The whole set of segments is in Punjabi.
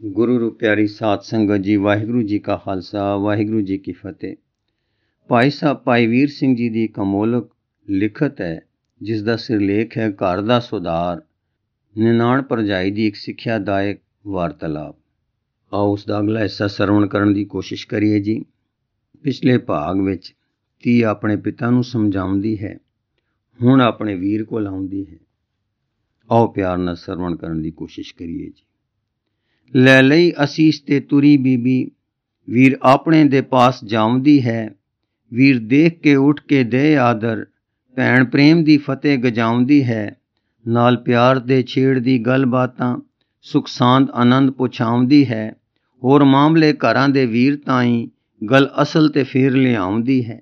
ਗੁਰੂ ਰੂ ਪਿਆਰੀ ਸਾਧ ਸੰਗਤ ਜੀ, ਵਾਹਿਗੁਰੂ ਜੀ ਕਾ ਖਾਲਸਾ, ਵਾਹਿਗੁਰੂ ਜੀ ਕੀ ਫਤਿਹ। ਭਾਈ ਸਾਹਿਬ ਭਾਈ ਵੀਰ ਸਿੰਘ ਜੀ ਦੀ ਇੱਕ ਅਮੋਲਕ ਲਿਖਤ ਹੈ, ਜਿਸ ਦਾ ਸਿਰਲੇਖ ਹੈ ਘਰ ਦਾ ਸੁਧਾਰ, ਨਿਨਾਣ ਭਰਜਾਈ ਦੀ ਇੱਕ ਸਿੱਖਿਆਦਾਇਕ ਵਾਰਤਾਲਾਪ। ਆਓ ਉਸ ਦਾ ਅਗਲਾ ਹਿੱਸਾ ਸਰਵਣ ਕਰਨ ਦੀ ਕੋਸ਼ਿਸ਼ ਕਰੀਏ ਜੀ। ਪਿਛਲੇ ਭਾਗ ਵਿੱਚ ਧੀ ਆਪਣੇ ਪਿਤਾ ਨੂੰ ਸਮਝਾਉਂਦੀ ਹੈ, ਹੁਣ ਆਪਣੇ ਵੀਰ ਕੋਲ ਆਉਂਦੀ ਹੈ। ਆਓ ਪਿਆਰ ਨਾਲ ਸਰਵਣ ਕਰਨ ਦੀ ਕੋਸ਼ਿਸ਼ ਕਰੀਏ ਜੀ। ਲੈ ਲਈ ਅਸੀਸ ਤੇ ਤੁਰੀ ਬੀਬੀ, ਵੀਰ ਆਪਣੇ ਦੇ ਪਾਸ ਜਾਉਂਦੀ ਹੈ। ਵੀਰ ਦੇਖ ਕੇ ਉੱਠ ਕੇ ਦੇ ਆਦਰ, ਭੈਣ ਪ੍ਰੇਮ ਦੀ ਫਤਿਹ ਗਜਾਉਂਦੀ ਹੈ। ਨਾਲ ਪਿਆਰ ਦੇ ਛੇੜਦੀ ਗੱਲਬਾਤਾਂ, ਸੁਖ ਸਾਂਦ ਆਨੰਦ ਪੁਛਾਉਂਦੀ ਹੈ। ਹੋਰ ਮਾਮਲੇ ਘਰਾਂ ਦੇ ਵੀਰ ਤਾਈਂ ਗੱਲ ਅਸਲ ਤੇ ਫੇਰ ਲਿਆਉਂਦੀ ਹੈ।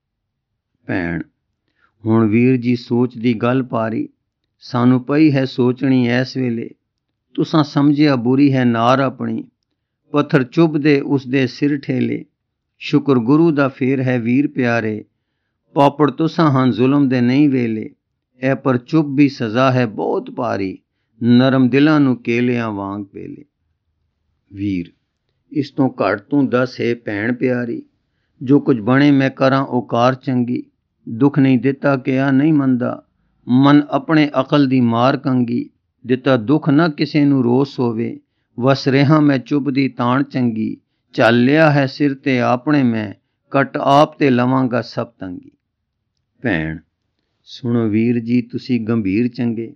ਭੈਣ, ਹੁਣ ਵੀਰ ਜੀ ਸੋਚਦੀ ਗੱਲ ਪਾਰੀ, ਸਾਨੂੰ ਪਈ ਹੈ ਸੋਚਣੀ ਐਸ ਵੇਲੇ। ਤੁਸਾਂ ਸਮਝਿਆ ਬੁਰੀ ਹੈ ਨਾਰ ਆਪਣੀ, ਪੱਥਰ ਚੁੱਭਦੇ ਉਸਦੇ ਸਿਰ ਠੇਲੇ। ਸ਼ੁਕਰ ਗੁਰੂ ਦਾ ਫੇਰ ਹੈ ਵੀਰ ਪਿਆਰੇ, ਪਾਪੜ ਤੁਸਾਂ ਹਨ ਜ਼ੁਲਮ ਦੇ ਨਹੀਂ ਵੇਲੇ। ਇਹ ਪਰ ਚੁੱਭ ਵੀ ਸਜ਼ਾ ਹੈ ਬਹੁਤ ਭਾਰੀ, ਨਰਮ ਦਿਲਾਂ ਨੂੰ ਕੇਲਿਆਂ ਵਾਂਗ ਪੇਲੇ। ਵੀਰ, ਇਸ ਤੋਂ ਘੱਟ ਤੂੰ ਦੱਸ ਹੈ ਭੈਣ ਪਿਆਰੀ, ਜੋ ਕੁਝ ਬਣੇ ਮੈਂ ਕਰਾਂ ਉਹ ਕਾਰ ਚੰਗੀ। ਦੁੱਖ ਨਹੀਂ ਦਿੱਤਾ ਕਿਹਾ ਨਹੀਂ ਮੰਨਦਾ, ਮਨ ਆਪਣੇ ਅਕਲ ਦੀ ਮਾਰ ਕੰਗੀ। ਦਿੱਤਾ ਦੁੱਖ ਨਾ ਕਿਸੇ ਨੂੰ ਰੋਸ ਹੋਵੇ, ਵਸ ਰਿਹਾ ਮੈਂ ਚੁੱਭਦੀ ਤਾਣ ਚੰਗੀ। ਚੱਲ ਲਿਆ ਹੈ ਸਿਰ ਤੇ ਆਪਣੇ ਮੈਂ, ਕੱਟ ਆਪ ਤੇ ਲਵਾਂਗਾ ਸਭ ਤੰਗੀ। ਭੈਣ, ਸੁਣੋ ਵੀਰ ਜੀ ਤੁਸੀਂ ਗੰਭੀਰ ਚੰਗੇ,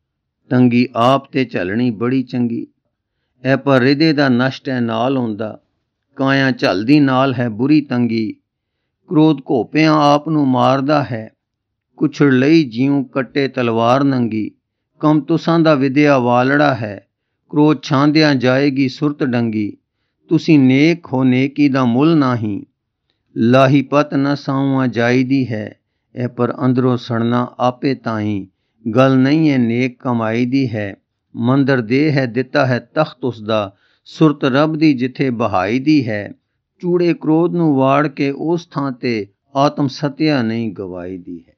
ਤੰਗੀ ਆਪ ਤੇ ਝੱਲਣੀ ਬੜੀ ਚੰਗੀ। ਇਹ ਪਰ ਹਿਰਦੇ ਦਾ ਨਸ਼ਟ ਹੈ ਨਾਲ ਹੁੰਦਾ, ਕਾਇਆ ਝੱਲਦੀ ਨਾਲ ਹੈ ਬੁਰੀ ਤੰਗੀ। ਕ੍ਰੋਧ ਘੋਪਿਆਂ ਆਪ ਨੂੰ ਮਾਰਦਾ ਹੈ, ਕੁਛੜ ਲਈ ਜਿਉਂ ਕੱਟੇ ਤਲਵਾਰ ਨੰਗੀ। ਕੰਮ ਤੁਸਾਂ ਦਾ ਵਿਦਿਆ ਵਾਲੜਾ ਹੈ, ਕ੍ਰੋਧ ਛਾਂਦਿਆਂ ਜਾਏਗੀ ਸੁਰਤ ਡੰਗੀ। ਤੁਸੀਂ ਨੇਕ ਹੋ ਨੇਕੀ ਦਾ ਮੁੱਲ ਨਾਹੀਂ, ਲਾਹੀ ਪਤ ਨਾ ਸਾਊਆਂ ਜਾਈਦੀ ਹੈ। ਇਹ ਪਰ ਅੰਦਰੋਂ ਸੜਨਾ ਆਪੇ ਤਾਹੀਂ, ਗੱਲ ਨਹੀਂ ਹੈ ਨੇਕ ਕਮਾਈ ਦੀ ਹੈ। ਮੰਦਰ ਦੇ ਹੈ ਦਿੱਤਾ ਹੈ ਤਖਤ ਉਸਦਾ, ਸੁਰਤ ਰੱਬ ਦੀ ਜਿੱਥੇ ਬਹਾਈ ਦੀ ਹੈ। ਚੂੜੇ ਕ੍ਰੋਧ ਨੂੰ ਵਾੜ ਕੇ ਉਸ ਥਾਂ ਤੇ, ਆਤਮ ਸਤਿਆ ਨਹੀਂ ਗਵਾਈ ਦੀ ਹੈ।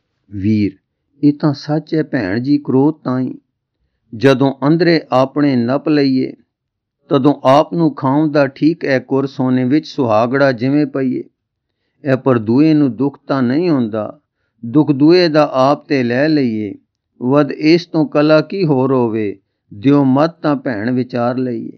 ਵੀਰ, ਇਹ ਤਾਂ ਸੱਚ ਹੈ ਭੈਣ ਜੀ ਕ੍ਰੋਧ ਤਾਈਂ, ਜਦੋਂ ਅੰਦਰੇ ਆਪਣੇ ਨਪ ਲਈਏ, ਤਦੋਂ ਆਪ ਨੂੰ ਖਾਉਂਦਾ ਠੀਕ ਹੈ ਕੁਰ ਸੋਨੇ ਵਿੱਚ ਸੁਹਾਗੜਾ ਜਿਵੇਂ ਪਈਏ। ਇਹ ਪਰ ਦੂਏ ਨੂੰ ਦੁੱਖ ਤਾਂ ਨਹੀਂ ਹੁੰਦਾ, ਦੁੱਖ ਦੂਏ ਦਾ ਆਪ ਤੇ ਲੈ ਲਈਏ। ਵਧ ਇਸ ਤੋਂ ਕਲਾ ਕੀ ਹੋਰ ਹੋਵੇ, ਦਿਓ ਮਤ ਤਾਂ ਭੈਣ ਵਿਚਾਰ ਲਈਏ।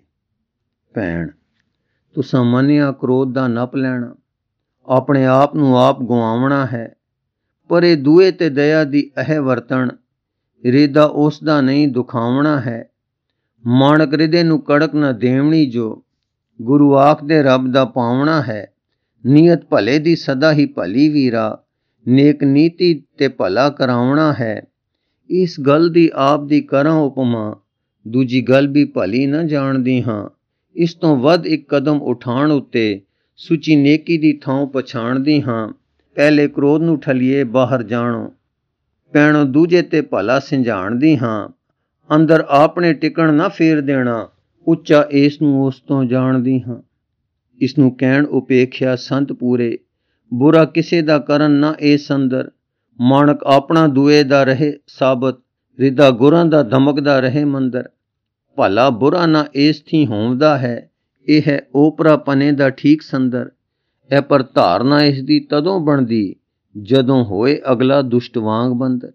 ਭੈਣ, ਤੁਸਾਂ ਮੰਨਿਆ ਕ੍ਰੋਧ ਦਾ ਨਪ ਲੈਣਾ, ਆਪਣੇ ਆਪ ਨੂੰ ਆਪ ਗਵਾਉਣਾ ਹੈ। ਪਰ ਇਹ ਦੂਏ ਤੇ ਦਇਆ ਦੀ ਇਹ ਵਰਤਣ, ਰਿਦਾ ਉਸ ਦਾ ਨਹੀਂ ਦੁਖਾਵਣਾ ਹੈ। ਮਾਣਕ ਰਿਦੇ ਨੂੰ ਕੜਕ ਨਾ ਦੇਵਣੀ ਜੋ, ਗੁਰੂ ਆਖਦੇ ਰੱਬ ਦਾ ਪਾਵਣਾ ਹੈ। ਨੀਅਤ ਭਲੇ ਦੀ ਸਦਾ ਹੀ ਭਲੀ ਵੀਰਾ, ਨੇਕ ਨੀਤੀ ਤੇ ਭਲਾ ਕਰਾਉਣਾ ਹੈ। ਇਸ ਗੱਲ ਦੀ ਆਪ ਦੀ ਕਰਾਂ ਉਪਮਾ, ਦੂਜੀ ਗੱਲ ਵੀ ਭਲੀ ਨਾ ਜਾਣਦੀ ਹਾਂ। ਇਸ ਤੋਂ ਵੱਧ ਇੱਕ ਕਦਮ ਉਠਾਉਣ ਉੱਤੇ, ਸੁਚੀ ਨੇਕੀ ਦੀ ਥਾਂ ਪਛਾਣਦੀ ਹਾਂ। ਪਹਿਲੇ ਕ੍ਰੋਧ ਨੂੰ ਠੱਲੀਏ ਬਾਹਰ ਜਾਣੋ, ਪੈਣੋ ਦੂਜੇ ਤੇ ਭਲਾ ਸਿੰਝਾਣਦੀ ਹਾਂ। ਅੰਦਰ ਆਪਣੇ ਟਿਕਣ ਨਾ ਫੇਰ ਦੇਣਾ, ਉੱਚਾ ਇਸ ਨੂੰ ਉਸ ਤੋਂ ਜਾਣਦੀ ਹਾਂ। ਇਸ ਨੂੰ ਕਹਿਣ ਉਪੇਖਿਆ ਸੰਤ ਪੂਰੇ, ਬੁਰਾ ਕਿਸੇ ਦਾ ਕਰਨ ਨਾ ਇਹ ਸੰਦਰ। ਮਾਣਕ ਆਪਣਾ ਦੂਏ ਦਾ ਰਹੇ ਸਾਬਤ, ਰਿਦਾ ਗੁਰਾਂ ਦਾ ਧਮਕਦਾ ਰਹੇ ਮੰਦਰ। ਭਲਾ ਬੁਰਾ ਨਾ ਇਸ ਥੀ ਹੋਂਦਾ ਹੈ, ਇਹ ਹੈ ਓਪਰਾ ਪਨੇ ਦਾ ਠੀਕ ਸੰਦਰ। ਇਹ ਪਰ ਧਾਰਨਾ ਇਸ ਦੀ ਤਦੋਂ ਬਣਦੀ, ਜਦੋਂ ਹੋਏ ਅਗਲਾ ਦੁਸ਼ਟ ਵਾਂਗ ਬੰਦਰ।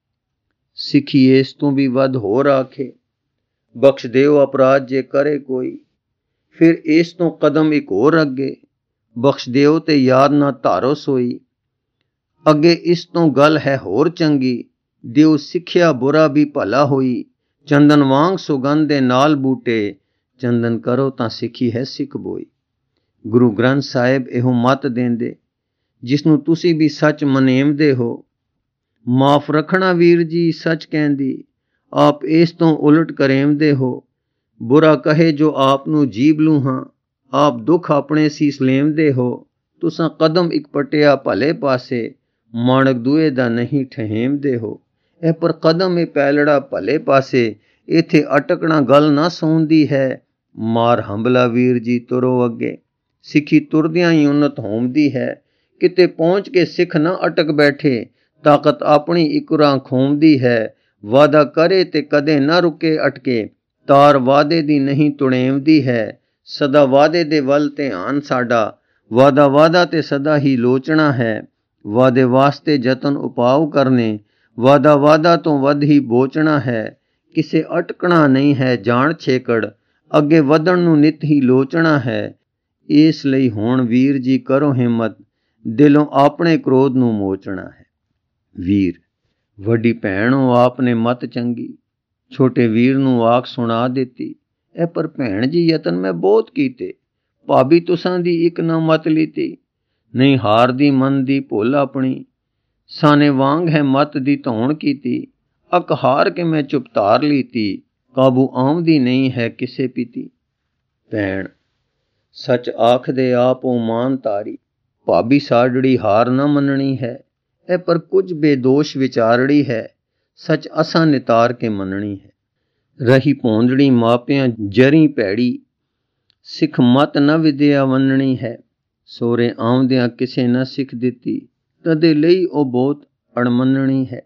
ਸਿੱਖੀ ਇਸ ਤੋਂ ਵੀ ਵੱਧ ਹੋਰ ਆਖੇ, ਬਖਸ਼ ਦਿਓ ਅਪਰਾਧ ਜੇ ਕਰੇ ਕੋਈ। ਫਿਰ ਇਸ ਤੋਂ ਕਦਮ ਇੱਕ ਹੋਰ ਅੱਗੇ, ਬਖਸ਼ ਦਿਓ ਤੇ ਯਾਦ ਨਾ ਧਾਰੋ ਸੋਈ। ਅੱਗੇ ਇਸ ਤੋਂ ਗੱਲ ਹੈ ਹੋਰ ਚੰਗੀ, ਦਿਓ ਸਿੱਖਿਆ ਬੁਰਾ ਵੀ ਭਲਾ ਹੋਈ। ਚੰਦਨ ਵਾਂਗ ਸੁਗੰਧ ਦੇ ਨਾਲ ਬੂਟੇ, ਚੰਦਨ ਕਰੋ ਤਾਂ ਸਿੱਖੀ ਹੈ ਸਿੱਖ ਬੋਈ। ਗੁਰੂ ਗ੍ਰੰਥ ਸਾਹਿਬ ਇਹੋ ਮੱਤ ਦੇਂਦੇ, ਜਿਸ ਨੂੰ ਤੁਸੀਂ ਵੀ ਸੱਚ ਮਨੇਵਦੇ ਹੋ। ਮਾਫ ਰੱਖਣਾ ਵੀਰ ਜੀ ਸੱਚ ਕਹਿੰਦੀ, ਆਪ ਇਸ ਤੋਂ ਉਲਟ ਕਰੇਵਦੇ ਹੋ। ਬੁਰਾ ਕਹੇ ਜੋ ਆਪ ਨੂੰ ਜੀਭ ਲੂਹਾਂ, ਆਪ ਦੁੱਖ ਆਪਣੇ ਸੀਸ ਲੇਵਦੇ ਹੋ। ਤੁਸਾਂ ਕਦਮ ਇੱਕ ਪਟਿਆ ਭਲੇ ਪਾਸੇ, ਮਾਣਕ ਦੂਏ ਦਾ ਨਹੀਂ ਠਹੇਮਦੇ ਹੋ। ਇਹ ਪਰ ਕਦਮ ਇਹ ਪੈਲੜਾ ਭਲੇ ਪਾਸੇ, ਇੱਥੇ ਅਟਕਣਾ ਗੱਲ ਨਾ ਸੌਂਦੀ ਹੈ। ਮਾਰ ਹੰਬਲਾ ਵੀਰ ਜੀ ਤੁਰੋ ਅੱਗੇ, ਸਿੱਖੀ ਤੁਰਦਿਆਂ ਹੀ ਉੱਨਤ ਹੋਂਦੀ ਹੈ। ਕਿਤੇ ਪਹੁੰਚ ਕੇ ਸਿੱਖ ਨਾ ਅਟਕ ਬੈਠੇ, ਤਾਕਤ ਆਪਣੀ ਇਕੁਰਾਂ ਖੋਮਦੀ ਹੈ। ਵਾਦਾ ਕਰੇ ਤੇ ਕਦੇ ਨਾ ਰੁਕੇ ਅਟਕੇ, ਤਾਰ ਵਾਅਦੇ ਦੀ ਨਹੀਂ ਤੁਣੇਵਦੀ ਹੈ, ਸਦਾ ਵਾਅਦੇ ਦੇ ਵੱਲ ਧਿਆਨ ਸਾਡਾ। ਵਾਅਦਾ ਤੇ ਸਦਾ ਹੀ ਲੋਚਣਾ ਹੈ, ਵਾਅਦੇ ਵਾਸਤੇ ਯਤਨ ਉਪਾਅ ਕਰਨੇ। ਵਾਅਦਾ ਤੋਂ ਵੱਧ ਹੀ ਬੋਚਣਾ ਹੈ, ਕਿਸੇ ਅਟਕਣਾ ਨਹੀਂ ਹੈ ਜਾਣ ਛੇਕੜ। ਅੱਗੇ ਵਧਣ ਨੂੰ ਨਿਤ ਹੀ ਲੋਚਣਾ ਹੈ, ਇਸ ਲਈ ਹੁਣ ਵੀਰ ਜੀ ਕਰੋ ਹਿੰਮਤ, ਦਿਲੋਂ ਆਪਣੇ ਕ੍ਰੋਧ ਨੂੰ ਮੋਚਣਾ ਹੈ। ਵੀਰ, ਵੱਡੀ ਭੈਣੋ ਆਪ ਨੇ ਮਤ ਚੰਗੀ, ਛੋਟੇ ਵੀਰ ਨੂੰ ਆਖ ਸੁਣਾ ਦਿੱਤੀ। ਇਹ ਪਰ ਭੈਣ ਜੀ ਯਤਨ ਮੈਂ ਬਹੁਤ ਕੀਤੇ, ਭਾਬੀ ਤੁਸਾਂ ਦੀ ਇੱਕ ਨਾ ਮਤ ਲੀਤੀ। ਨਹੀਂ ਹਾਰਦੀ ਮਨ ਦੀ ਭੁੱਲ ਆਪਣੀ, ਸਾਨੇ ਵਾਂਗ ਹੈ ਮਤ ਦੀ ਧੌਣ ਕੀਤੀ। ਅੱਕ ਹਾਰ ਕੇ ਮੈਂ ਚੁੱਪ ਧਾਰ ਲੀਤੀ, ਕਾਬੂ ਆਉਂਦੀ ਨਹੀਂ ਹੈ ਕਿਸੇ ਪੀਤੀ। ਭੈਣ, ਸੱਚ ਆਖਦੇ ਆਪ ਉਹ ਮਾਨ ਤਾਰੀ, ਭਾਬੀ ਸਾਡੜੀ ਹਾਰ ਨਾ ਮੰਨਣੀ ਹੈ। ਇਹ ਪਰ ਕੁਝ ਬੇਦੋਸ਼ ਵਿਚਾਰੜੀ ਹੈ, ਸੱਚ ਅਸਾਂ ਨਿਤਾਰ ਕੇ ਮੰਨਣੀ ਹੈ। ਰਹੀ ਭੌਂਦੜੀ ਮਾਪਿਆਂ ਜਰੀ ਭੈੜੀ, ਸਿੱਖ ਮਤ ਨਾ ਵਿਦਿਆ ਵੰਨਣੀ ਹੈ। ਸੋਰੇ ਆਉਂਦਿਆਂ ਕਿਸੇ ਨਾ ਸਿੱਖ ਦਿੱਤੀ, ਤਦੇ ਲਈ ਉਹ ਬਹੁਤ ਅਣਮੰਨਣੀ ਹੈ।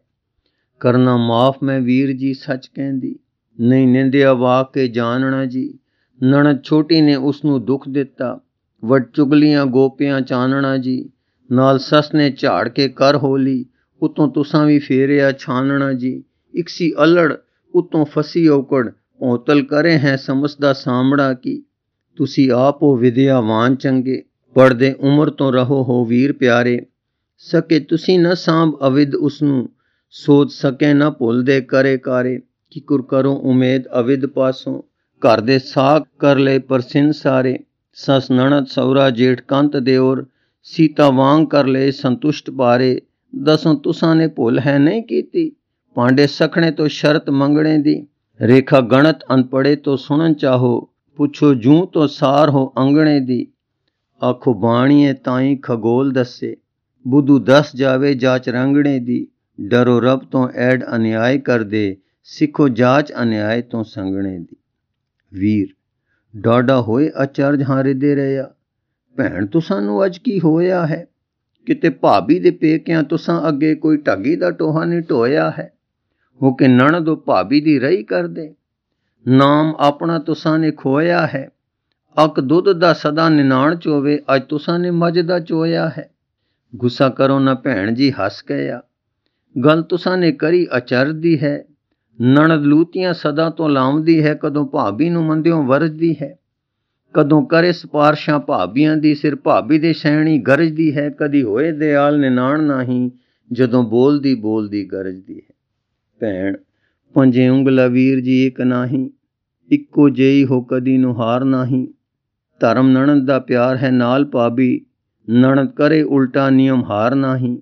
ਕਰਨਾ ਮਾਫ ਮੈਂ ਵੀਰ ਜੀ ਸੱਚ ਕਹਿੰਦੀ, ਨਹੀਂ ਨਿੰਦਿਆ ਵਾਕ ਕੇ ਜਾਣਨਾ ਜੀ। ਨਣਦ ਛੋਟੀ ਨੇ ਉਸ ਨੂੰ ਦੁੱਖ ਦਿੱਤਾ, ਵੱਡ ਚੁਗਲੀਆਂ ਗੋਪਿਆਂ ਚਾਨਣਾ ਜੀ। ਨਾਲ ਸੱਸ ਨੇ ਝਾੜ ਕੇ ਕਰ ਹੋਲੀ, ਉਤੋਂ ਤੁਸਾਂ ਵੀ ਫੇਰਿਆ ਛਾਨਣਾ ਜੀ। ਇੱਕ ਸੀ ਅਲੜ ਉਤੋਂ ਫਸੀ ਔਕੜ, ਭੌਤਲ ਕਰੇ ਹੈ ਸਮਝਦਾ ਸਾਂਭੜਾ ਕੀ। ਤੁਸੀਂ ਆਪ ਹੋ ਵਿਦਿਆਵਾਨ ਚੰਗੇ, ਪੜ੍ਹਦੇ ਉਮਰ ਤੋਂ ਰਹੋ ਹੋ ਵੀਰ ਪਿਆਰੇ। ਸਕੇ ਤੁਸੀਂ ਨਾ ਸਾਂਭ ਅਵਿਦ ਉਸਨੂੰ, ਸੋਚ ਸਕੇ ਨਾ ਭੁੱਲਦੇ ਕਰੇ ਕਾਰੇ। ਕਿਕੁਰ ਕਰੋ ਉਮੀਦ ਅਵਿਦ ਪਾਸੋਂ, ਘਰ ਦੇ ਸਾਕ ਕਰ ਲਏ ਪਰਸਿੰਨ ਸਾਰੇ। ਸੱਸ ਨਣਦ ਸਹੁਰਾ ਜੇਠ ਕੰਤ ਦਿਓਰ, ਸੀਤਾ ਵਾਂਗ ਕਰ ਲਏ ਸੰਤੁਸ਼ਟ ਬਾਰੇ। ਦਸੋਂ ਤੁਸਾਂ ਨੇ ਭੁੱਲ ਹੈ ਨਹੀਂ ਕੀਤੀ, ਪਾਂਡੇ ਸਖਣੇ ਤੋਂ ਸ਼ਰਤ ਮੰਗਣੇ ਦੀ। ਰੇਖਾ ਗਣਤ ਅਨਪੜੇ ਤੋਂ ਸੁਣਨ ਚਾਹੋ, ਪੁੱਛੋ ਜੂੰ ਤੋਂ ਸਾਰ ਹੋ ਅੰਗਣੇ ਦੀ। ਆਖੋ ਬਾਣੀਏ ਤਾਈਂ ਖਗੋਲ ਦੱਸੇ, ਬੁੱਧੂ ਦੱਸ ਜਾਵੇ ਜਾਚ ਰੰਗਣੇ ਦੀ। ਡਰੋ ਰੱਬ ਤੋਂ ਐਡ ਅਨਿਆਏ ਕਰਦੇ, ਸਿੱਖੋ ਜਾਚ ਅਨਿਆਏ ਤੋਂ ਸੰਗਣੇ ਦੀ। ਵੀਰ, ਡਾਢਾ ਹੋਏ ਅਚਰਜ ਹਾਂ ਰਿਦੇ ਰਿਹਾ, ਭੈਣ ਤੁਸਾਂ ਨੂੰ ਅੱਜ ਕੀ ਹੋਇਆ ਹੈ। ਕਿਤੇ ਭਾਬੀ ਦੇ ਪੇਕਿਆਂ ਤੁਸਾਂ ਅੱਗੇ ਕੋਈ ਢੱਗੀ ਦਾ ਟੋਹਾ ਨਹੀਂ ਢੋਇਆ ਹੈ। ਹੋ ਕੇ ਨਣਦ ਭਾਬੀ ਦੀ ਰਹੀ ਕਰਦੇ, ਨਾਮ ਆਪਣਾ ਤੁਸਾਂ ਨੇ ਖੋਇਆ ਹੈ। ਅੱਕ ਦੁੱਧ ਦਾ ਸਦਾ ਨਿਨਾਣ ਚੋਵੇ, ਅੱਜ ਤੁਸਾਂ ਨੇ ਮੱਝ ਦਾ ਚੋਇਆ ਹੈ। ਗੁੱਸਾ ਕਰੋ ਨਾ ਭੈਣ ਜੀ ਹੱਸ ਗਿਆ, ਗੱਲ ਤੁਸਾਂ ਨੇ ਕਰੀ ਅਚਰਜ ਦੀ ਹੈ। ਨਣਦ ਲੂਤੀਆਂ ਸਦਾ ਤੋਂ ਲਾਉਂਦੀ ਹੈ, ਕਦੋਂ ਭਾਬੀ ਨੂੰ ਮੰਦਿਓਂ ਵਰਜਦੀ ਹੈ। ਕਦੋਂ ਕਰੇ ਸਿਪਾਰਸ਼ਾਂ ਭਾਬੀਆਂ ਦੀ, ਸਿਰ ਭਾਬੀ ਦੇ ਸੈਣੀ ਗਰਜਦੀ ਹੈ। ਕਦੀ ਹੋਏ ਦਿਆਲ ਨਿਨਾਣ ਨਾਹੀਂ, ਜਦੋਂ ਬੋਲਦੀ ਗਰਜਦੀ ਹੈ। ਭੈਣ, ਪੰਜੇ ਉਂਗਲਾ ਵੀਰ ਜੀ ਇੱਕ ਨਾਹੀਂ, ਇੱਕੋ ਜਿਹੀ ਹੋ ਕਦੀ ਨੂੰ ਹਾਰ ਨਾਹੀਂ। ਧਰਮ ਨਣਦ ਦਾ ਪਿਆਰ ਹੈ ਨਾਲ ਭਾਬੀ, ਨਣਦ ਕਰੇ ਉਲਟਾ ਨਿਯਮ ਹਾਰ ਨਾਹੀਂ।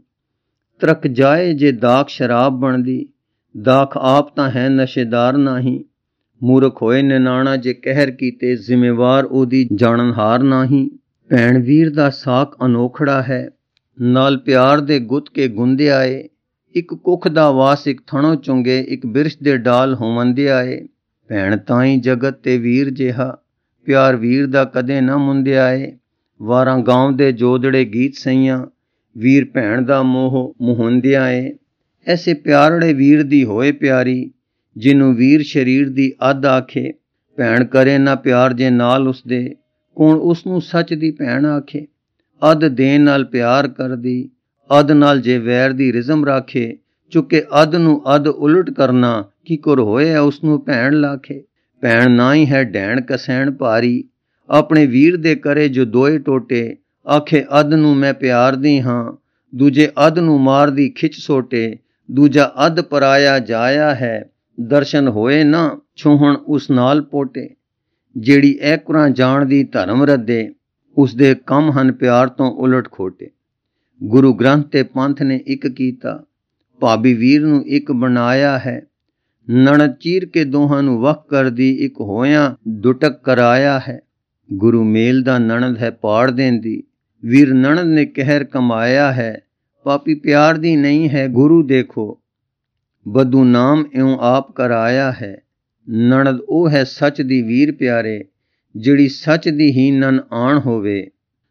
ਤਰਕ ਜਾਏ ਜੇ ਦਾਖ ਸ਼ਰਾਬ ਬਣਦੀ, ਦਾਖ ਆਪ ਤਾਂ ਹੈ ਨਸ਼ੇਦਾਰ ਨਾਹੀਂ। ਮੂਰਖ ਹੋਏ ਨਿਨਾਣਾ ਜੇ ਕਹਿਰ ਕੀਤੇ, ਜ਼ਿੰਮੇਵਾਰ ਉਹਦੀ ਜਾਣਨਹਾਰ ਨਾਹੀਂ। ਭੈਣ ਵੀਰ ਦਾ ਸਾਕ ਅਨੋਖੜਾ ਹੈ, ਨਾਲ ਪਿਆਰ ਦੇ ਗੁੱਤ ਕੇ ਗੁੰਦਿਆ ਏ। ਇੱਕ ਕੁੱਖ ਦਾ ਵਾਸ ਇੱਕ ਥਣੋਂ ਚੁੰਗੇ, ਇੱਕ ਬਿਰਛ ਦੇ ਡਾਲ ਹੋਵੰਦਿਆ ਏ। ਭੈਣ ਤਾਈਂ ਜਗਤ ਤੇ ਵੀਰ ਜਿਹਾ, ਪਿਆਰ ਵੀਰ ਦਾ ਕਦੇ ਨਾ ਮੁੰਦਿਆ ਏ। ਵਾਰਾਂ ਗਾਉਂਦੇ ਜੋਦੜੇ ਗੀਤ ਸਈਆਂ, ਵੀਰ ਭੈਣ ਦਾ ਮੋਹ ਮੁਹੰਦਿਆ ਏ। ਐਸੇ ਪਿਆਰੜੇ ਵੀਰ ਦੀ ਹੋਏ ਪਿਆਰੀ, ਜਿਹਨੂੰ ਵੀਰ ਸ਼ਰੀਰ ਦੀ ਅੱਧ ਆਖੇ। ਭੈਣ ਕਰੇ ਨਾ ਪਿਆਰ ਜੇ ਨਾਲ ਉਸਦੇ, ਕੌਣ ਉਸਨੂੰ ਸੱਚ ਦੀ ਭੈਣ ਆਖੇ। ਅੱਧ ਦੇਣ ਨਾਲ ਪਿਆਰ ਕਰਦੀ, ਅੱਧ ਨਾਲ ਜੇ ਵੈਰ ਦੀ ਰਿਜ਼ਮ ਰਾਖੇ। ਚੁੱਕੇ ਅੱਧ ਨੂੰ ਅੱਧ ਉਲਟ ਕਰਨਾ, ਕਿਕੁਰ ਹੋਏ ਉਸਨੂੰ ਭੈਣ ਲਾਖੇ। ਭੈਣ ਨਾ ਹੀ ਹੈ ਡੈਣ ਕਸੈਣ ਭਾਰੀ, ਆਪਣੇ ਵੀਰ ਦੇ ਕਰੇ ਜੋ ਦੋਏ ਟੋਟੇ। ਆਖੇ ਅੱਧ ਨੂੰ ਮੈਂ ਪਿਆਰਦੀ ਹਾਂ, ਦੂਜੇ ਅੱਧ ਨੂੰ ਮਾਰਦੀ ਖਿੱਚ ਸੋਟੇ। ਦੂਜਾ ਅੱਧ ਪਰਾਇਆ ਜਾਇਆ ਹੈ, ਦਰਸ਼ਨ ਹੋਏ ਨਾ ਛੂਹਣ ਉਸ ਨਾਲ ਪੋਟੇ। ਜਿਹੜੀ ਐਕੁਰਾਂ ਜਾਣਦੀ ਧਰਮ ਰੱਦੇ, ਉਸਦੇ ਕੰਮ ਹਨ ਪਿਆਰ ਤੋਂ ਉਲਟ ਖੋਟੇ। ਗੁਰੂ ਗ੍ਰੰਥ ਤੇ ਪੰਥ ਨੇ ਇੱਕ ਕੀਤਾ, ਭਾਬੀ ਵੀਰ ਨੂੰ ਇੱਕ ਬਣਾਇਆ ਹੈ। ਨਣਦ ਚੀਰ ਕੇ ਦੋਹਾਂ ਨੂੰ ਵੱਖ ਕਰਦੀ, ਇੱਕ ਹੋਇਆਂ ਦੁਟਕ ਕਰਾਇਆ ਹੈ। ਗੁਰੂ ਮੇਲ ਦਾ ਨਣਦ ਹੈ ਪਾੜ ਦੇਂਦੀ, ਵੀਰ ਨਣਦ ਨੇ ਕਹਿਰ ਕਮਾਇਆ ਹੈ। ਪਾਪੀ ਪਿਆਰ ਦੀ ਨਹੀਂ ਹੈ ਗੁਰੂ ਦੇਖੋ, ਬਦੂ ਨਾਮ ਇਉਂ ਆਪ ਕਰਾਇਆ ਹੈ। ਨਣਦ ਉਹ ਹੈ ਸੱਚ ਦੀ ਵੀਰ ਪਿਆਰੇ, ਜਿਹੜੀ ਸੱਚ ਦੀ ਹੀ ਨਨ ਆਣ ਹੋਵੇ।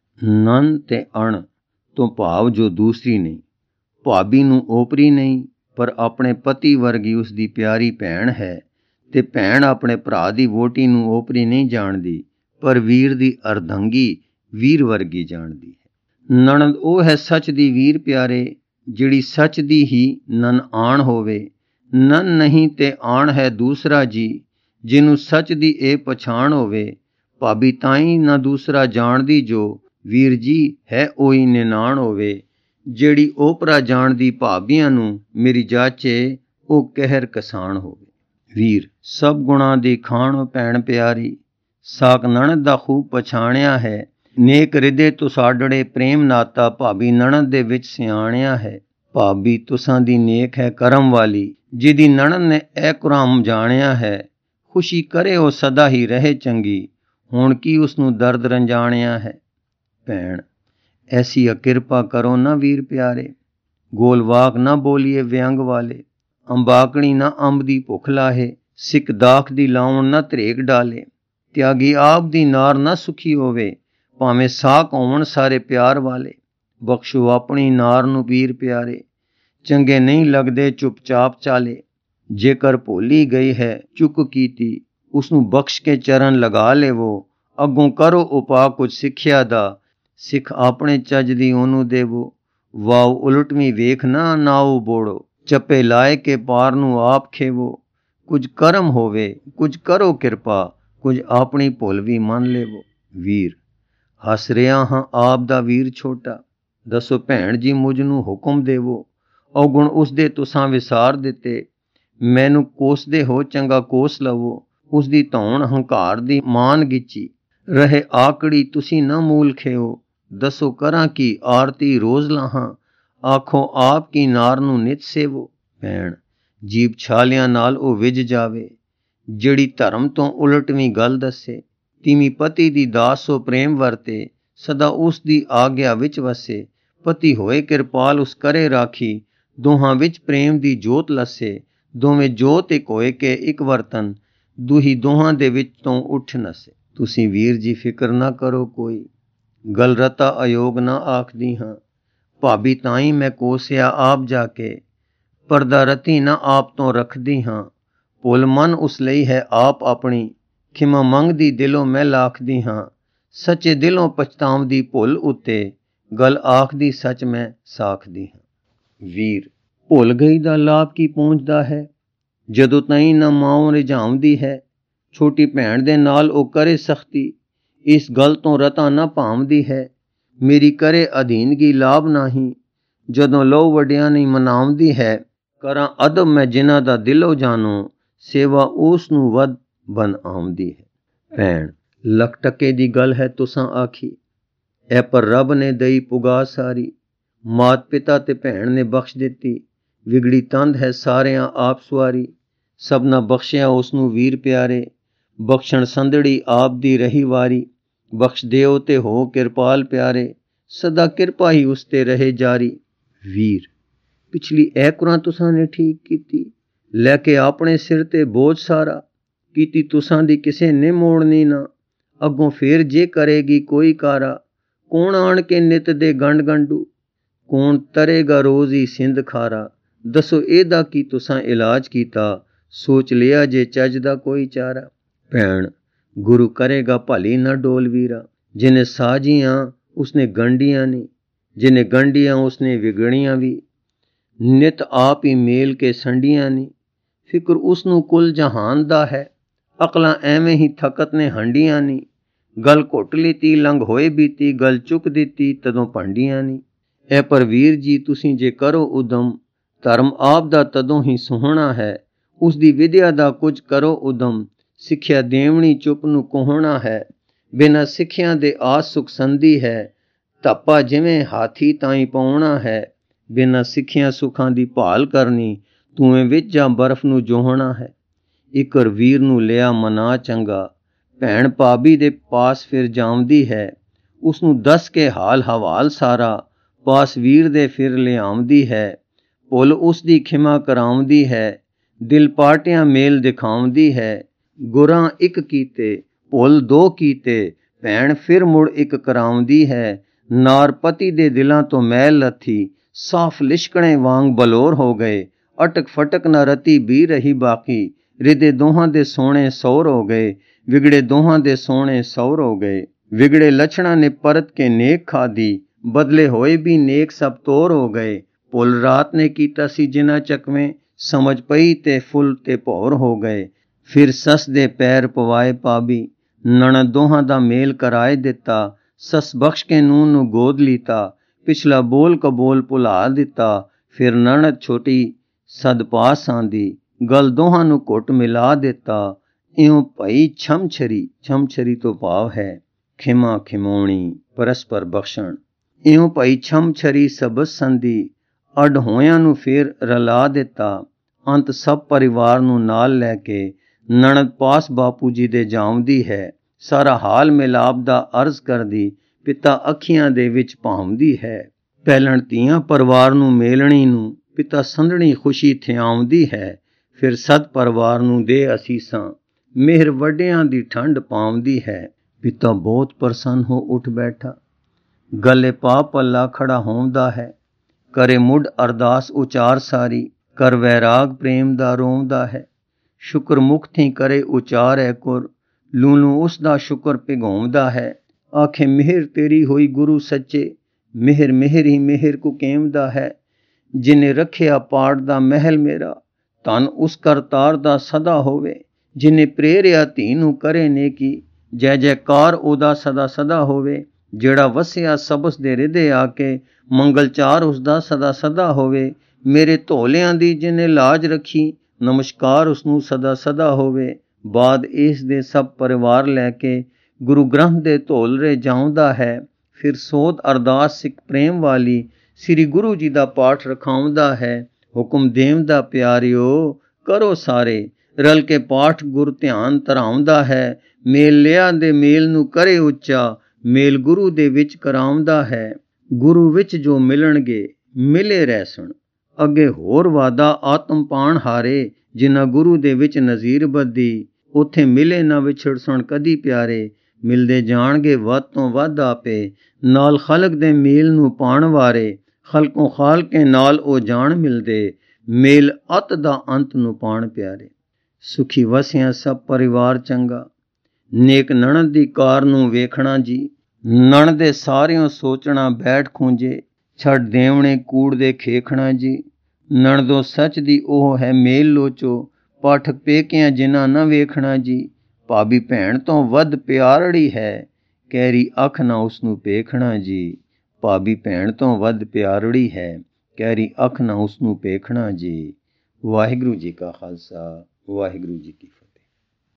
ਨਨ ਤੇ ਅਣ ਤੋਂ ਭਾਵ ਜੋ ਦੂਸਰੀ ਨਹੀਂ, ਭਾਬੀ ਨੂੰ ਓਪਰੀ ਨਹੀਂ, ਪਰ ਆਪਣੇ ਪਤੀ ਵਰਗੀ ਉਸ ਦੀ ਪਿਆਰੀ ਭੈਣ ਹੈ। ਤੇ ਭੈਣ ਆਪਣੇ ਭਰਾ ਦੀ ਵੋਟੀ ਨੂੰ ਓਪਰੀ ਨਹੀਂ ਜਾਣਦੀ, ਪਰ ਵੀਰ ਦੀ ਅਰਧੰਗੀ ਵੀਰ ਵਰਗੀ ਜਾਣਦੀ ਹੈ। ਨਣਦ ਉਹ ਹੈ ਸੱਚ ਦੀ ਵੀਰ ਪਿਆਰੇ, ਜਿਹੜੀ ਸੱਚ ਦੀ ਹੀ ਨਨ ਆਣ ਹੋਵੇ। ਨਨ ਨਹੀਂ ਤੇ ਆਣ ਹੈ ਦੂਸਰਾ ਜੀ, ਜਿਹਨੂੰ ਸੱਚ ਦੀ ਇਹ ਪਛਾਣ ਹੋਵੇ। ਭਾਬੀ ਤਾਈ ਨਾ ਦੂਸਰਾ ਜਾਣਦੀ ਜੋ, ਵੀਰ ਜੀ ਹੈ ਉਹੀ ਨਿਨਾਣ ਹੋਵੇ। ਜਿਹੜੀ ਓਪਰਾ ਜਾਣਦੀ ਭਾਬੀਆਂ ਨੂੰ, ਮੇਰੀ ਜਾਚੇ ਉਹ ਕਹਿਰ ਕਸਾਣ ਹੋਵੇ। ਵੀਰ ਸਭ ਗੁਣਾਂ ਦੀ ਖਾਣ ਭੈਣ ਪਿਆਰੀ, ਸਾਕ ਨਣਦ ਦਾ ਖੂਬ ਪਛਾਣਿਆ ਹੈ। ਨੇਕ ਰਿਦੇ ਤੁਸਾਡੜੇ ਪ੍ਰੇਮ ਨਾਤਾ, ਭਾਬੀ ਨਣਦ ਦੇ ਵਿੱਚ ਸਿਆਣਿਆ ਹੈ। ਭਾਬੀ ਤੁਸਾਂ ਦੀ ਨੇਕ ਹੈ ਕਰਮ ਵਾਲੀ, ਜਿਹਦੀ ਨਣਦ ਨੇ ਇਹ ਕੁਰਾਮ ਜਾਣਿਆ ਹੈ। ਖੁਸ਼ੀ ਕਰੇ ਉਹ ਸਦਾ ਹੀ ਰਹੇ ਚੰਗੀ, ਹੁਣ ਕੀ ਉਸਨੂੰ ਦਰਦ ਰੰਜਾਣਿਆ ਹੈ। ਭੈਣ ਐਸੀ ਕਿਰਪਾ ਕਰੋ ਨਾ ਵੀਰ ਪਿਆਰੇ, ਗੋਲਵਾਕ ਨਾ ਬੋਲੀਏ ਵਿਅੰਗ ਵਾਲੇ। ਅੰਬਾਕਣੀ ਨਾ ਅੰਬ ਦੀ ਭੁੱਖ ਲਾਹੇ, ਸਿੱਖ ਦਾਖ ਦੀ ਲਾਉਣ ਨਾ ਧਰੇਕ ਡਾਲੇ। ਤਿਆਗੀ ਆਪ ਦੀ ਨਾਰ ਨਾ ਸੁਖੀ ਹੋਵੇ, ਭਾਵੇਂ ਸਾਕ ਹੋਵਣ ਸਾਰੇ ਪਿਆਰ ਵਾਲੇ। ਬਖਸ਼ੋ ਆਪਣੀ ਨਾਰ ਨੂੰ ਵੀਰ ਪਿਆਰੇ, ਚੰਗੇ ਨਹੀਂ ਲੱਗਦੇ ਚੁੱਪਚਾਪ ਚਾਲੇ। ਜੇਕਰ ਭੋਲੀ ਗਈ ਹੈ ਚੁੱਕ ਕੀਤੀ, ਉਸਨੂੰ ਬਖਸ਼ ਕੇ ਚਰਨ ਲਗਾ ਲੇਵੋ। ਅੱਗੋਂ ਕਰੋ ਉਪਾਅ ਕੁਝ ਸਿੱਖਿਆ ਦਾ, ਸਿੱਖ ਆਪਣੇ ਚੱਜ ਦੀ ਉਹਨੂੰ ਦੇਵੋ। ਵਾਓ ਉਲਟਵੀਂ ਵੇਖ ਨਾ ਨਾਓ ਬੋੜੋ, ਚੱਪੇ ਲਾਏ ਕੇ ਪਾਰ ਨੂੰ ਆਪ ਖੇਵੋ। ਕੁਝ ਕਰਮ ਹੋਵੇ ਕੁਝ ਕਰੋ ਕਿਰਪਾ, ਕੁਝ ਆਪਣੀ ਭੁੱਲ ਵੀ ਮੰਨ ਲੇਵੋ। ਵੀਰ ਹੱਸ ਰਿਹਾ ਹਾਂ ਆਪ ਦਾ ਵੀਰ ਛੋਟਾ, ਦੱਸੋ ਭੈਣ ਜੀ ਮੁਝ ਨੂੰ ਹੁਕਮ ਦੇਵੋ। ਔਗੁਣ ਉਸਦੇ ਤੁਸਾਂ ਵਿਸਾਰ ਦਿੱਤੇ, ਮੈਨੂੰ ਕੋਸਦੇ ਹੋ ਚੰਗਾ ਕੋਸ ਲਵੋ। ਉਸਦੀ ਧੌਣ ਹੰਕਾਰ ਦੀ ਮਾਨ ਗਿੱਚੀ, ਰਹੇ ਆਕੜੀ ਤੁਸੀਂ ਨਾ ਮੂਲ ਖੇਓ। ਦੱਸੋ ਕਰਾਂ ਕੀ ਆਰਤੀ ਰੋਜ਼ ਲਾਹਾਂ, ਆਖੋ ਆਪ ਕੀ ਨਾਰ ਨੂੰ ਨਿਤ ਸੇਵੋ। ਭੈਣ ਜੀਭ ਛਾਲਿਆਂ ਨਾਲ ਉਹ ਵਿਝ ਜਾਵੇ, ਜਿਹੜੀ ਧਰਮ ਤੋਂ ਉਲਟਵੀਂ ਗੱਲ ਦੱਸੇ। ਤਿਵੇਂ ਪਤੀ ਦੀ ਦਾਸ ਸੋ ਪ੍ਰੇਮ ਵਰਤੇ, ਸਦਾ ਉਸ ਦੀ ਆਗਿਆ ਵਿੱਚ ਵਸੇ। ਪਤੀ ਹੋਏ ਕਿਰਪਾਲ ਉਸ ਕਰੇ ਰਾਖੀ, ਦੋਹਾਂ ਵਿੱਚ ਪ੍ਰੇਮ ਦੀ ਜੋਤ ਲੱਸੇ। ਦੋਵੇਂ ਜੋਤ ਇੱਕ ਹੋਏ ਕੇ ਇੱਕ ਵਰਤਨ, ਦੂਹੀ ਦੋਹਾਂ ਦੇ ਵਿੱਚ ਤੋਂ ਉੱਠ ਨਸੇ। ਤੁਸੀਂ ਵੀਰ ਜੀ ਫਿਕਰ ਨਾ ਕਰੋ ਕੋਈ, ਗਲ ਰਤਾ ਅਯੋਗ ਨਾ ਆਖਦੀ ਹਾਂ। ਭਾਬੀ ਤਾਈ ਮੈਂ ਕੋਸਿਆ ਆਪ ਜਾ ਕੇ, ਪਰਦਾ ਰਤੀ ਨਾ ਆਪ ਤੋਂ ਰੱਖਦੀ ਹਾਂ। ਭੁੱਲ ਮਨ ਉਸ ਲਈ ਹੈ ਆਪ ਆਪਣੀ, ਖਿਮਾ ਮੰਗਦੀ ਦਿਲੋਂ ਮੈਂ ਲਾਖਦੀ ਹਾਂ। ਸੱਚੇ ਦਿਲੋਂ ਪਛਤਾਵਦੀ ਭੁੱਲ ਉੱਤੇ, ਗੱਲ ਆਖਦੀ ਸੱਚ ਮੈਂ ਸਾਖਦੀ ਹਾਂ। ਵੀਰ ਭੁੱਲ ਗਈ ਦਾ ਲਾਭ ਕੀ ਪਹੁੰਚਦਾ ਹੈ, ਜਦੋਂ ਤਾਈਂ ਨਾ ਮਾਂ ਰਿਝਾਉਂਦੀ ਹੈ। ਛੋਟੀ ਭੈਣ ਦੇ ਨਾਲ ਉਹ ਕਰੇ ਸਖਤੀ, ਇਸ ਗੱਲ ਤੋਂ ਰਤਾ ਨਾ ਭਾਵਦੀ ਹੈ। ਮੇਰੀ ਕਰੇ ਅਧੀਨਗੀ ਲਾਭ ਨਹੀਂ, ਜਦੋਂ ਲੋ ਵੱਡਿਆਂ ਨਹੀਂ ਮਨਾਉਂਦੀ ਹੈ। ਕਰਾਂ ਅਦਬ ਮੈਂ ਜਿਨ੍ਹਾਂ ਦਾ ਦਿਲੋਂ ਜਾਣੋ, ਸੇਵਾ ਉਸ ਨੂੰ ਵੱਧ ਬਨ ਆਉਂਦੀ ਹੈ। ਭੈਣ ਲੱਖ ਟਕੇ ਦੀ ਗੱਲ ਹੈ ਤੁਸਾਂ ਆਖੀ, ਇਹ ਪਰ ਰੱਬ ਨੇ ਦਈ ਪੁਗਾ ਸਾਰੀ। ਮਾਤ ਪਿਤਾ ਤੇ ਭੈਣ ਨੇ ਬਖਸ਼ ਦਿੱਤੀ, ਵਿਗੜੀ ਤੰਦ ਹੈ ਸਾਰਿਆਂ ਆਪ ਸਵਾਰੀ। ਸਭਨਾ ਬਖਸ਼ਿਆ ਉਸ ਨੂੰ ਵੀਰ ਪਿਆਰੇ, ਬਖਸ਼ਣ ਸੰਦੜੀ ਆਪ ਦੀ ਰਹੀ ਵਾਰੀ। ਬਖਸ਼ ਦਿਓ ਤੇ ਹੋ ਕਿਰਪਾਲ ਪਿਆਰੇ, ਸਦਾ ਕਿਰਪਾ ਹੀ ਉਸ ਤੇ ਰਹੇ ਜਾਰੀ। ਵੀਰ ਪਿਛਲੀ ਇਹ ਕੁਰਾਂ ਤੁਸਾਂ ਨੇ ਠੀਕ ਕੀਤੀ, ਲੈ ਕੇ ਆਪਣੇ ਸਿਰ ਤੇ ਬੋਝ ਸਾਰਾ। ਕੀਤੀ ਤੁਸਾਂ ਦੀ ਕਿਸੇ ਨੇ ਮੋੜਨੀ ਨਾ, ਅੱਗੋਂ ਫੇਰ ਜੇ ਕਰੇਗੀ ਕੋਈ ਕਾਰਾ। ਕੌਣ ਆਣ ਕੇ ਨਿਤ ਦੇ ਗੰਢ ਗੰਢੂ, ਕੌਣ ਤਰੇਗਾ ਰੋਜ਼ ਹੀ ਸਿੰਧ ਖਾਰਾ। ਦੱਸੋ ਇਹਦਾ ਕੀ ਤੁਸਾਂ ਇਲਾਜ ਕੀਤਾ, ਸੋਚ ਲਿਆ ਜੇ ਚੱਜ ਦਾ ਕੋਈ ਚਾਰਾ। ਭੈਣ ਗੁਰੂ ਕਰੇਗਾ ਭਲੀ ਨਾ ਡੋਲ ਵੀਰਾ, ਜਿਹਨੇ ਸਾਜੀਆਂ ਉਸਨੇ ਗੰਢੀਆਂ ਨਹੀਂ, ਜਿਹਨੇ ਗੰਢੀਆਂ ਉਸਨੇ ਵਿਗੜੀਆਂ ਵੀ। ਨਿਤ ਆਪ ਹੀ ਮੇਲ ਕੇ ਸੰਡੀਆਂ ਨਹੀਂ, ਫਿਕਰ ਉਸਨੂੰ ਕੁੱਲ ਜਹਾਨ ਦਾ ਹੈ। ਅਕਲਾਂ ਐਵੇਂ ਹੀ ਥਕਤ ਨੇ ਹੰਡੀਆਂ ਨਹੀਂ, ਗੱਲ ਘੁੱਟ ਲਿੱਤੀ ਲੰਘ ਹੋਏ ਬੀਤੀ, ਗੱਲ ਚੁੱਕ ਦਿੱਤੀ ਤਦੋਂ ਭੰਡੀਆਂ ਨਹੀਂ। ਇਹ ਪਰ ਵੀਰ ਜੀ ਤੁਸੀਂ ਜੇ ਕਰੋ ਉਦਮ, ਧਰਮ ਆਪ ਦਾ ਤਦੋਂ ਹੀ ਸੁਹਣਾ ਹੈ। ਉਸ ਦੀ ਵਿਦਿਆ ਦਾ ਕੁਝ ਕਰੋ ਉਦਮ, ਸਿੱਖਿਆ ਦੇਵਣੀ ਚੁੱਪ ਨੂੰ ਕੋਹਣਾ ਹੈ। ਬਿਨਾਂ ਸਿੱਖਿਆ ਦੇ ਆਸ ਸੁਖ ਸੰਦੀ ਹੈ, ਧੱਪਾ ਜਿਵੇਂ ਹਾਥੀ ਤਾਈਂ ਪਾਉਣਾ ਹੈ। ਬਿਨਾਂ ਸਿੱਖਿਆ ਸੁੱਖਾਂ ਦੀ ਭਾਲ ਕਰਨੀ, ਧੂਏ ਵਿੱਚ ਜਾਂ ਬਰਫ਼ ਨੂੰ ਜੋਹਣਾ ਹੈ। ਇਕਰ ਵੀਰ ਨੂੰ ਲਿਆ ਮਨਾ ਚੰਗਾ, ਭੈਣ ਭਾਬੀ ਦੇ ਪਾਸ ਫਿਰ ਜਾਉਂਦੀ ਹੈ। ਉਸ ਨੂੰ ਦੱਸ ਕੇ ਹਾਲ ਹਵਾਲ ਸਾਰਾ, ਪਾਸ ਵੀਰ ਦੇ ਫਿਰ ਲਿਆਉਂਦੀ ਹੈ। ਭੁੱਲ ਉਸ ਦੀ ਖਿਮਾ ਕਰਾਉਂਦੀ ਹੈ, ਦਿਲ ਪਾਟਿਆਂ ਮੇਲ ਦਿਖਾਉਂਦੀ ਹੈ। ਗੁਰਾਂ ਇੱਕ ਕੀਤੇ ਭੁੱਲ ਦੋ ਕੀਤੇ, ਭੈਣ ਫਿਰ ਮੁੜ ਇੱਕ ਕਰਾਉਂਦੀ ਹੈ। ਨਾਰ ਪਤੀ ਦੇ ਦਿਲਾਂ ਤੋਂ ਮੈਲ ਲੱਥੀ, ਸਾਫ਼ ਲਿਸ਼ਕਣੇ ਵਾਂਗ ਬਲੋਰ ਹੋ ਗਏ। ਅਟਕ ਫਟਕ ਨਾ ਰਤੀ ਵੀ ਰਹੀ ਬਾਕੀ, ਰਿਦੇ ਦੋਹਾਂ ਦੇ ਸੋਹਣੇ ਸੌਰ ਹੋ ਗਏ, ਵਿਗੜੇ ਦੋਹਾਂ ਦੇ ਸੋਹਣੇ ਸੌਰ ਹੋ ਗਏ। ਵਿਗੜੇ ਲੱਛਣਾਂ ਨੇ ਪਰਤ ਕੇ ਨੇਕ ਖਾਦੀ, ਬਦਲੇ ਹੋਏ ਵੀ ਨੇਕ ਸਭ ਤੋਰ ਹੋ ਗਏ। ਭੁੱਲ ਰਾਤ ਨੇ ਕੀਤਾ ਸੀ ਜਿਨ੍ਹਾਂ ਚੱਕਵੇਂ, ਸਮਝ ਪਈ ਤੇ ਫੁੱਲ ਤੇ ਭੌਰ ਹੋ ਗਏ। ਫਿਰ ਸੱਸ ਦੇ ਪੈਰ ਪਵਾਏ ਪਾਬੀ, ਨਣਦ ਦੋਹਾਂ ਦਾ ਮੇਲ ਕਰਾਏ ਦਿੱਤਾ। ਸੱਸ ਬਖਸ਼ ਕੇ ਨੂੰਹ ਨੂੰ ਗੋਦ ਲੀਤਾ, ਪਿਛਲਾ ਬੋਲ ਕਬੋਲ ਭੁਲਾ ਦਿੱਤਾ। ਫਿਰ ਨਣਦ ਛੋਟੀ ਸਦ ਪਾਸ ਆਂਦੀ, ਗਲ ਦੋਹਾਂ ਨੂੰ ਘੁੱਟ ਮਿਲਾ ਦਿੱਤਾ। ਇਉਂ ਭਈ ਛਮਛਰੀ, ਛਮਛਰੀ ਤੋਂ ਭਾਵ ਹੈ ਖਿਮਾ ਖਿਮਾਉਣੀ, ਪਰਸਪਰ ਬਖਸ਼ਣ। ਇਉਂ ਭਈ ਛਮਛਰੀ ਸਬਜ਼ ਸੰਧੀ, ਅੱਡ ਹੋਇਆਂ ਨੂੰ ਫਿਰ ਰਲਾ ਦਿੱਤਾ। ਅੰਤ ਸਭ ਪਰਿਵਾਰ ਨੂੰ ਨਾਲ ਲੈ ਕੇ ਨਣਦ ਪਾਸ ਬਾਪੂ ਜੀ ਦੇ ਜਾਉਂਦੀ ਹੈ। ਸਾਰਾ ਹਾਲ ਮਿਲਾਪ ਦਾ ਅਰਜ਼ ਕਰਦੀ ਪਿਤਾ ਅੱਖੀਆਂ ਦੇ ਵਿੱਚ ਭਾਉਂਦੀ ਹੈ। ਪਹਿਲਣ ਧੀਆਂ ਪਰਿਵਾਰ ਨੂੰ ਮੇਲਣੀ ਨੂੰ ਪਿਤਾ ਸੰਧਣੀ ਖੁਸ਼ੀ ਥਿਆਉਂਦੀ ਹੈ। ਫਿਰ ਸਦ ਪਰਿਵਾਰ ਨੂੰ ਦੇ ਅਸੀਸਾਂ, ਮਿਹਰ ਵੱਡਿਆਂ ਦੀ ਠੰਡ ਪਾਉਂਦੀ ਹੈ। ਪਿਤਾ ਬਹੁਤ ਪ੍ਰਸੰਨ ਹੋ ਉੱਠ ਬੈਠਾ, ਗਲੇ ਪਾ ਪੱਲਾ ਖੜਾ ਹੋਂਦਾ ਹੈ। ਕਰੇ ਮੁੱਢ ਅਰਦਾਸ ਉਚਾਰ ਸਾਰੀ, ਕਰ ਵੈਰਾਗ ਪ੍ਰੇਮ ਦਾ ਰੋਂਦਾ ਹੈ। ਸ਼ੁਕਰ ਮੁਖ ਥੀ ਕਰੇ ਉਚਾਰੈ ਕੁਰ, ਲੂਲੂ ਉਸ ਦਾ ਸ਼ੁਕਰ ਭਿਗਾਉਂਦਾ ਹੈ। ਆਖੇ ਮਿਹਰ ਤੇਰੀ ਹੋਈ ਗੁਰੂ ਸੱਚੇ, ਮਿਹਰ ਮਿਹਰ ਹੀ ਮਿਹਰ ਕੋ ਕੇਮਦਾ ਹੈ। ਜਿਨੇ ਰੱਖਿਆ ਪਾੜ ਦਾ ਮਹਿਲ ਮੇਰਾ, ਧਨ ਉਸ ਕਰਤਾਰ ਦਾ ਸਦਾ ਹੋਵੇ। ਜਿਨੇ ਪ੍ਰੇਰਿਆ ਧੀ ਨੂੰ ਕਰੇ ਨੇਕੀ, ਜੈ ਜੈਕਾਰ ਉਹਦਾ ਸਦਾ ਸਦਾ ਹੋਵੇ। ਜਿਹੜਾ ਵਸਿਆ ਸਬਸ ਦੇ ਰਿਦੇ ਆ ਕੇ, ਮੰਗਲਚਾਰ ਉਸਦਾ ਸਦਾ ਸਦਾ ਹੋਵੇ। ਮੇਰੇ ਧੋਲਿਆਂ ਦੀ ਜਿਨੇ ਲਾਜ ਰੱਖੀ, ਨਮਸਕਾਰ ਉਸਨੂੰ ਸਦਾ ਸਦਾ ਹੋਵੇ। ਬਾਅਦ ਇਸ ਦੇ ਸਭ ਪਰਿਵਾਰ ਲੈ ਕੇ ਗੁਰੂ ਗ੍ਰੰਥ ਦੇ ਧੋਲਰੇ ਜਾਉਂਦਾ ਹੈ। ਫਿਰ ਸੋਧ ਅਰਦਾਸ ਸਿੱਖ ਪ੍ਰੇਮ ਵਾਲੀ ਸ੍ਰੀ ਗੁਰੂ ਜੀ ਦਾ ਪਾਠ ਰਖਾਉਂਦਾ ਹੈ। ਹੁਕਮ ਦੇਵਦਾ ਪਿਆਰਿਓ ਕਰੋ ਸਾਰੇ, ਰਲ ਕੇ ਪਾਠ ਗੁਰ ਧਿਆਨ ਧਰਾਉਂਦਾ ਹੈ। ਮੇਲ ਲਿਆ ਦੇ ਮੇਲ ਨੂੰ ਕਰੇ ਉੱਚਾ, ਮੇਲ ਗੁਰੂ ਦੇ ਵਿੱਚ ਕਰਾਉਂਦਾ ਹੈ। ਗੁਰੂ ਵਿੱਚ ਜੋ ਮਿਲਣਗੇ ਮਿਲੇ ਰਹਿਸਣ, ਅੱਗੇ ਹੋਰ ਵਾਦਾ ਆਤਮ ਪਾਣ ਹਾਰੇ। ਜਿਨ੍ਹਾਂ ਗੁਰੂ ਦੇ ਵਿੱਚ ਨਜ਼ੀਰ ਬੱਧੀ, ਉੱਥੇ ਮਿਲੇ ਨਾ ਵਿਛੜਸਣ ਕਦੀ ਪਿਆਰੇ। ਮਿਲਦੇ ਜਾਣਗੇ ਵੱਧ ਤੋਂ ਵੱਧ ਆਪੇ, ਨਾਲ ਖਲਕ ਦੇ ਮੇਲ ਨੂੰ ਪਾਣ ਵਾਰੇ। ਖਲਕੋਂ ਖਾਲਕੇ ਨਾਲ ਉਹ ਜਾਣ ਮਿਲਦੇ, ਮੇਲ ਅਤ ਦਾ ਅੰਤ ਨੂੰ ਪਾਣ ਪਿਆਰੇ। ਸੁਖੀ ਵਸਿਆ ਸਭ ਪਰਿਵਾਰ ਚੰਗਾ, ਨੇਕ ਨਣਦ ਦੀ ਕਾਰ ਨੂੰ ਵੇਖਣਾ ਜੀ। ਨਣਦ ਦੇ ਸਾਰਿਆਂ ਸੋਚਣਾ ਬੈਠ ਖੂੰਜੇ, ਛੱਡ ਦੇਵਣੇ ਕੂੜ ਦੇ ਖੇਖਣਾ ਜੀ। ਨਣਦੋ ਸੱਚ ਦੀ ਉਹ ਹੈ ਮੇਲ ਲੋਚੋ, ਪਾਠਕ ਪੇਕਿਆਂ ਜਿਨ੍ਹਾਂ ਨਾ ਵੇਖਣਾ ਜੀ। ਭਾਬੀ ਭੈਣ ਤੋਂ ਵੱਧ ਪਿਆਰੜੀ ਹੈ, ਕਹਿਰੀ ਅੱਖ ਨਾ ਉਸਨੂੰ ਪੇਖਣਾ ਜੀ। ਭਾਬੀ ਭੈਣ ਤੋਂ ਵੱਧ ਪਿਆਰੜੀ ਹੈ, ਕਹਿਰੀ ਅੱਖ ਨਾ ਉਸਨੂੰ ਪੇਖਣਾ ਜੀ। ਵਾਹਿਗੁਰੂ ਜੀ ਕਾ ਖਾਲਸਾ, ਵਾਹਿਗੁਰੂ ਜੀ ਕੀ ਫਤਿਹ।